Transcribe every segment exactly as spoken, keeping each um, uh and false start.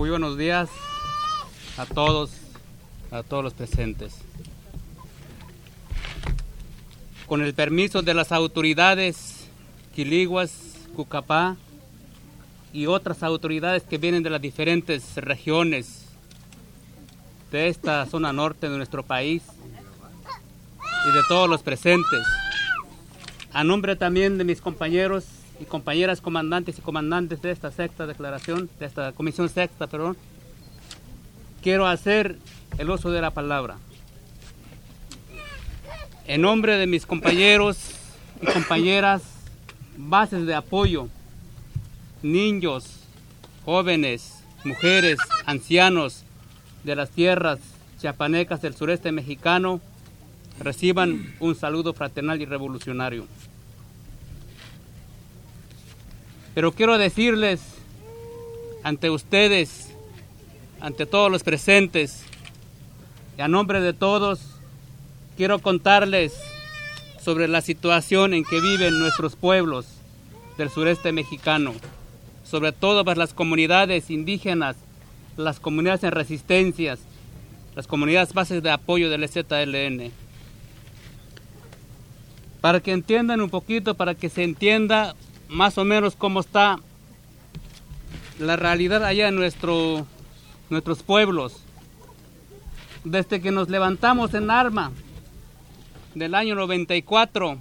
Muy buenos días a todos, a todos los presentes. Con el permiso de las autoridades quiliguas, Cucapá y otras autoridades que vienen de las diferentes regiones de esta zona norte de nuestro país y de todos los presentes, a nombre también de mis compañeros y compañeras comandantes y comandantes de esta sexta declaración, de esta comisión sexta, perdón, quiero hacer el uso de la palabra. En nombre de mis compañeros y compañeras, bases de apoyo, niños, jóvenes, mujeres, ancianos de las tierras chiapanecas del sureste mexicano, reciban un saludo fraternal y revolucionario. Pero quiero decirles ante ustedes, ante todos los presentes, y a nombre de todos, quiero contarles sobre la situación en que viven nuestros pueblos del sureste mexicano, sobre todo para las comunidades indígenas, las comunidades en resistencias, las comunidades bases de apoyo del E Z L N. Para que entiendan un poquito, para que se entienda más o menos cómo está la realidad allá en nuestro, nuestros pueblos. Desde que nos levantamos en arma del año noventa y cuatro,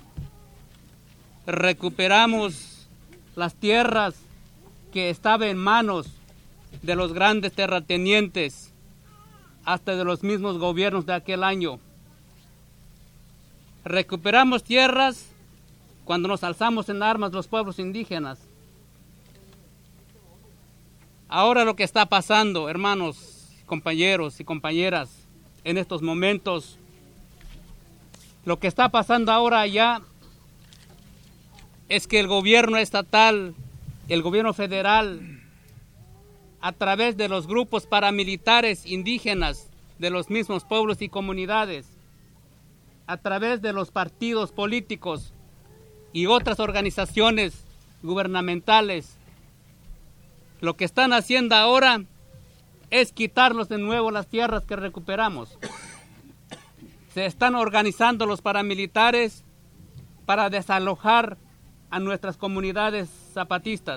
recuperamos las tierras que estaban en manos de los grandes terratenientes, hasta de los mismos gobiernos de aquel año. Recuperamos tierras cuando nos alzamos en armas los pueblos indígenas. Ahora lo que está pasando, hermanos, compañeros y compañeras, en estos momentos, lo que está pasando ahora allá es que el gobierno estatal, el gobierno federal, a través de los grupos paramilitares indígenas de los mismos pueblos y comunidades, a través de los partidos políticos y otras organizaciones gubernamentales, lo que están haciendo ahora es quitarnos de nuevo las tierras que recuperamos. Se están organizando los paramilitares para desalojar a nuestras comunidades zapatistas.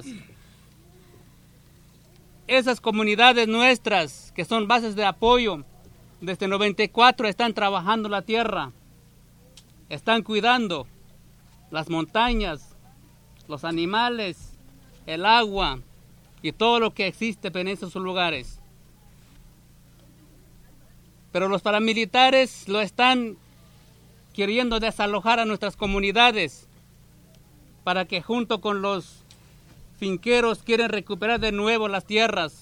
Esas comunidades nuestras, que son bases de apoyo, desde el noventa y cuatro están trabajando la tierra, están cuidando las montañas, los animales, el agua y todo lo que existe en esos lugares. Pero los paramilitares lo están queriendo desalojar a nuestras comunidades para que junto con los finqueros quieren recuperar de nuevo las tierras,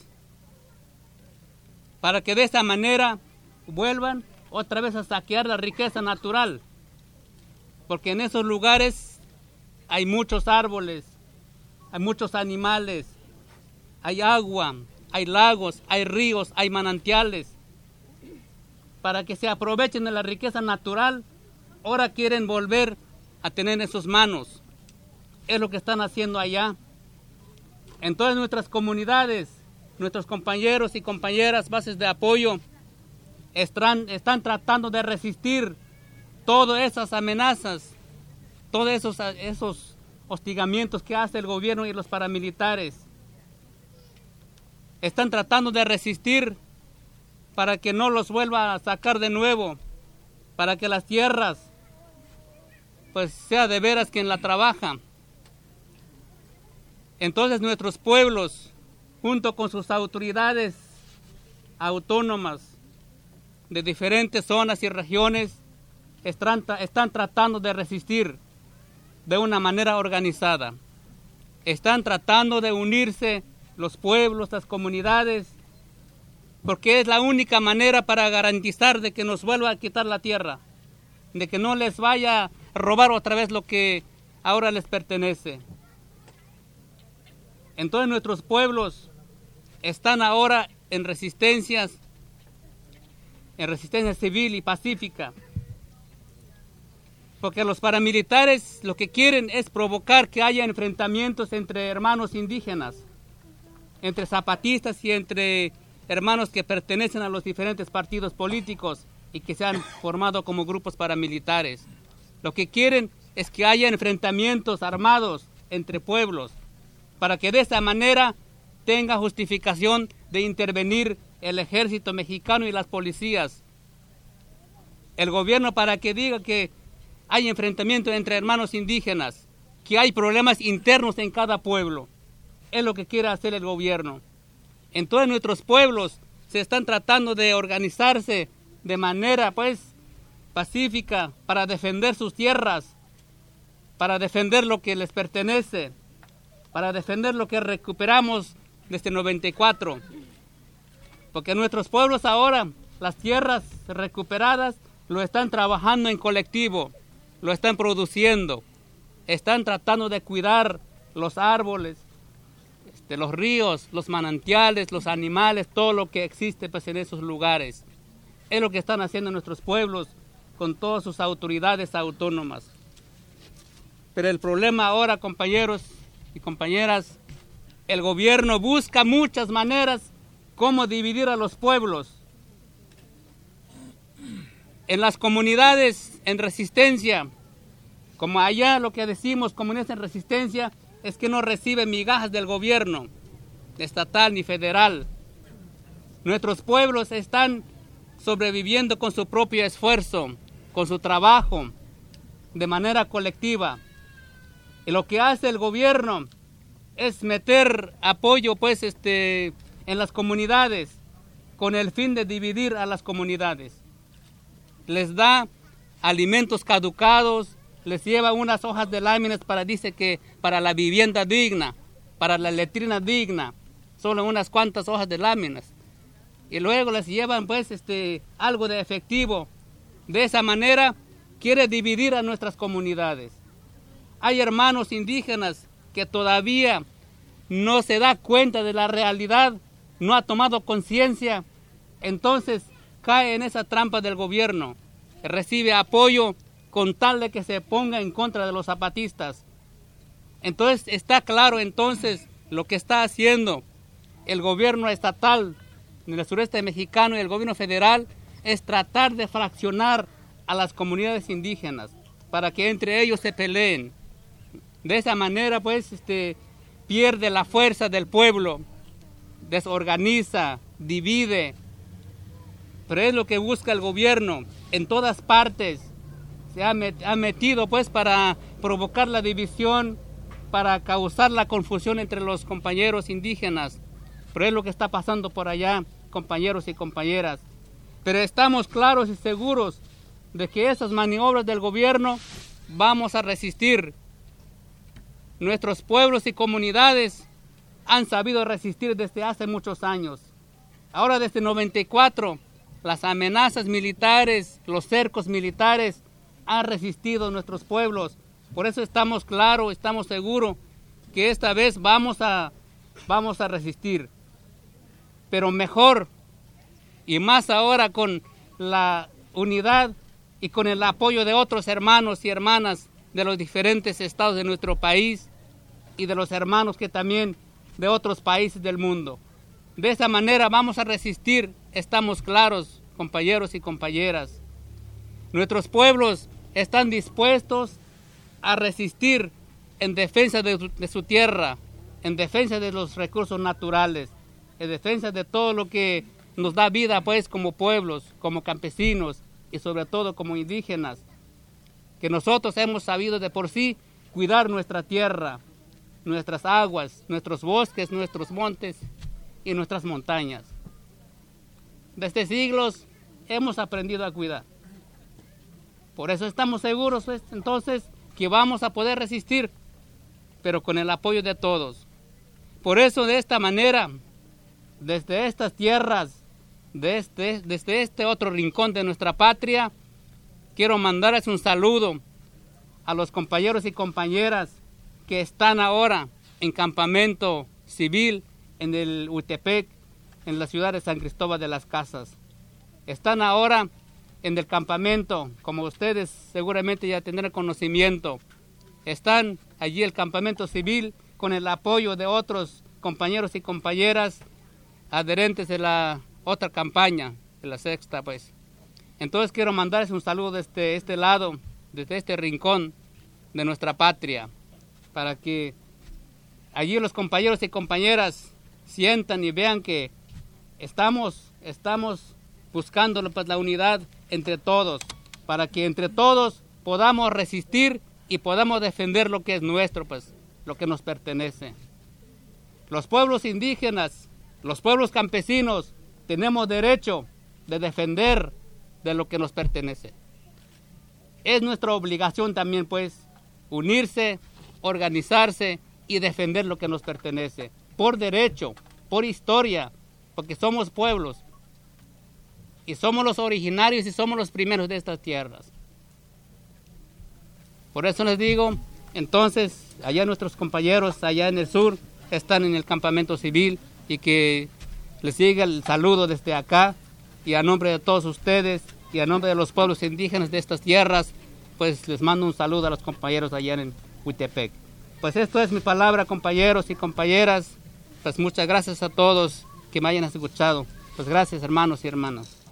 para que de esa manera vuelvan otra vez a saquear la riqueza natural, porque en esos lugares hay muchos árboles, hay muchos animales, hay agua, hay lagos, hay ríos, hay manantiales. Para que se aprovechen de la riqueza natural, ahora quieren volver a tener en sus manos. Es lo que están haciendo allá. Entonces nuestras comunidades, nuestros compañeros y compañeras bases de apoyo están, están tratando de resistir todas esas amenazas, todos esos, esos hostigamientos que hace el gobierno y los paramilitares. Están tratando de resistir para que no los vuelva a sacar de nuevo, para que las tierras pues sea de veras quien la trabaja. Entonces nuestros pueblos, junto con sus autoridades autónomas de diferentes zonas y regiones, están, están tratando de resistir de una manera organizada. Están tratando de unirse los pueblos, las comunidades, porque es la única manera para garantizar de que nos vuelva a quitar la tierra, de que no les vaya a robar otra vez lo que ahora les pertenece. Entonces nuestros pueblos están ahora en resistencias, en resistencia civil y pacífica, porque los paramilitares lo que quieren es provocar que haya enfrentamientos entre hermanos indígenas, entre zapatistas y entre hermanos que pertenecen a los diferentes partidos políticos y que se han formado como grupos paramilitares. Lo que quieren es que haya enfrentamientos armados entre pueblos, para que de esa manera tenga justificación de intervenir el ejército mexicano y las policías. El gobierno, para que diga que hay enfrentamiento entre hermanos indígenas, que hay problemas internos en cada pueblo, es lo que quiere hacer el gobierno. En todos nuestros pueblos se están tratando de organizarse de manera pues pacífica para defender sus tierras, para defender lo que les pertenece, para defender lo que recuperamos desde noventa y cuatro. Porque nuestros pueblos ahora, las tierras recuperadas, lo están trabajando en colectivo, lo están produciendo, están tratando de cuidar los árboles, este, los ríos, los manantiales, los animales, todo lo que existe pues, en esos lugares. Es lo que están haciendo nuestros pueblos con todas sus autoridades autónomas. Pero el problema ahora, compañeros y compañeras, el gobierno busca muchas maneras cómo dividir a los pueblos. En las comunidades en resistencia, como allá lo que decimos, comunidades en resistencia, es que no reciben migajas del gobierno estatal ni federal. Nuestros pueblos están sobreviviendo con su propio esfuerzo, con su trabajo, de manera colectiva. Y lo que hace el gobierno es meter apoyo pues, este, en las comunidades con el fin de dividir a las comunidades. Les da alimentos caducados, les lleva unas hojas de láminas para, dice que para la vivienda digna, para la letrina digna, solo unas cuantas hojas de láminas. Y luego les llevan pues este, algo de efectivo. De esa manera quiere dividir a nuestras comunidades. Hay hermanos indígenas que todavía no se da cuenta de la realidad, no ha tomado conciencia, entonces cae en esa trampa del gobierno, recibe apoyo con tal de que se ponga en contra de los zapatistas. Entonces está claro entonces lo que está haciendo el gobierno estatal en el sureste mexicano y el gobierno federal es tratar de fraccionar a las comunidades indígenas para que entre ellos se peleen. De esa manera pues este, pierde la fuerza del pueblo, desorganiza, divide. Pero es lo que busca el gobierno en todas partes. Se ha, met, ha metido pues para provocar la división, para causar la confusión entre los compañeros indígenas. Pero es lo que está pasando por allá, compañeros y compañeras. Pero estamos claros y seguros de que esas maniobras del gobierno vamos a resistir. Nuestros pueblos y comunidades han sabido resistir desde hace muchos años. Ahora desde noventa y cuatro, las amenazas militares, los cercos militares han resistido nuestros pueblos. Por eso estamos claros, estamos seguros que esta vez vamos a, vamos a resistir. Pero mejor y más ahora con la unidad y con el apoyo de otros hermanos y hermanas de los diferentes estados de nuestro país y de los hermanos que también de otros países del mundo. De esa manera vamos a resistir, estamos claros, compañeros y compañeras. Nuestros pueblos están dispuestos a resistir en defensa de su, de su tierra, en defensa de los recursos naturales, en defensa de todo lo que nos da vida pues como pueblos, como campesinos y sobre todo como indígenas, que nosotros hemos sabido de por sí cuidar nuestra tierra, nuestras aguas, nuestros bosques, nuestros montes y nuestras montañas. Desde siglos hemos aprendido a cuidar. Por eso estamos seguros pues, entonces que vamos a poder resistir, pero con el apoyo de todos. Por eso de esta manera, desde estas tierras, desde, desde este otro rincón de nuestra patria, quiero mandarles un saludo a los compañeros y compañeras que están ahora en campamento civil en el Uitepec, en la ciudad de San Cristóbal de las Casas. Están ahora en el campamento, como ustedes seguramente ya tendrán conocimiento. Están allí el campamento civil con el apoyo de otros compañeros y compañeras adherentes de la otra campaña, de la sexta, pues. Entonces quiero mandarles un saludo desde este lado, desde este rincón de nuestra patria, para que allí los compañeros y compañeras sientan y vean que estamos, estamos buscando pues, la unidad entre todos, para que entre todos podamos resistir y podamos defender lo que es nuestro, pues, lo que nos pertenece. Los pueblos indígenas, los pueblos campesinos, tenemos derecho de defender de lo que nos pertenece. Es nuestra obligación también, pues, unirse, organizarse y defender lo que nos pertenece, por derecho, por historia, porque somos pueblos y somos los originarios y somos los primeros de estas tierras. Por eso les digo, entonces, allá nuestros compañeros, allá en el sur, están en el campamento civil y que les siga el saludo desde acá y a nombre de todos ustedes y a nombre de los pueblos indígenas de estas tierras, pues les mando un saludo a los compañeros allá en Huitepec. Pues esto es mi palabra, compañeros y compañeras. Pues muchas gracias a todos que me hayan escuchado. Pues gracias, hermanos y hermanas.